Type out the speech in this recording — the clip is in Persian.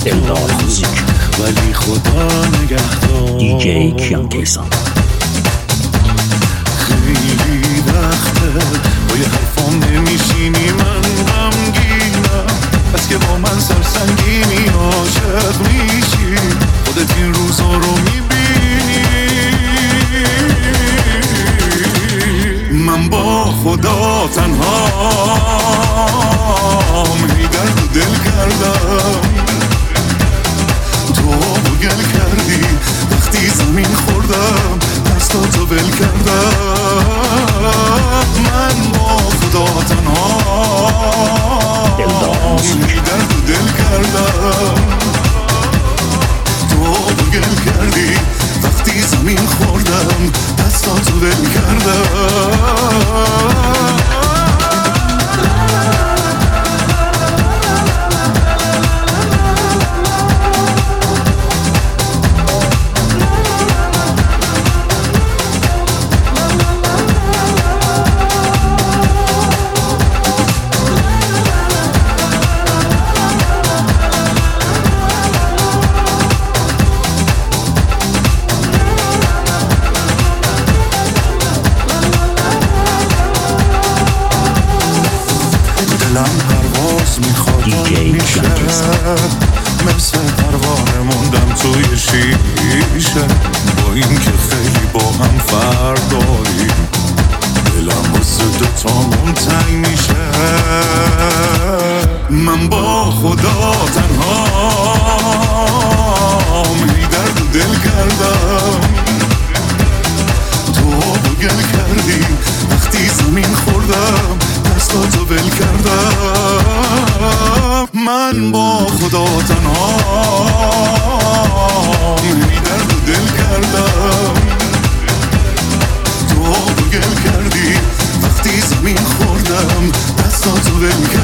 دلدار موزیک، ولی خدا نگهدار. دیجی کیان کیسان. خیلی وقته با یه حرفام نمیشینی، من غمگینم بس که با من سرسنگینی، عاشق میشی خودت این روزا رو میبینی. من با خدا تنهام، هی درد و دل کردم، تو گل کردی وقتی زمین خوردم، دستاتو ول کردم. من با خدا تنهام، هی درد و دل کردم، تو گل کردی وقتی زمین خوردم، دستاتو ول کردم. دلم پرواز میخواد میشه، مثل پروانه موندم توی شیشه، با این که خیلی با هم فرق داریم، دلم واسه دوتامون تنگ میشه. من با خدا تنهام، هی درد و دل کردم، تو گل کردی وقتی زمین خوردم، دستاتو ول کردم. من با خدا تنهام، هی درد و دل کردم، تو گل کردی وقتی زمین خوردم، دستاتو ول کردم.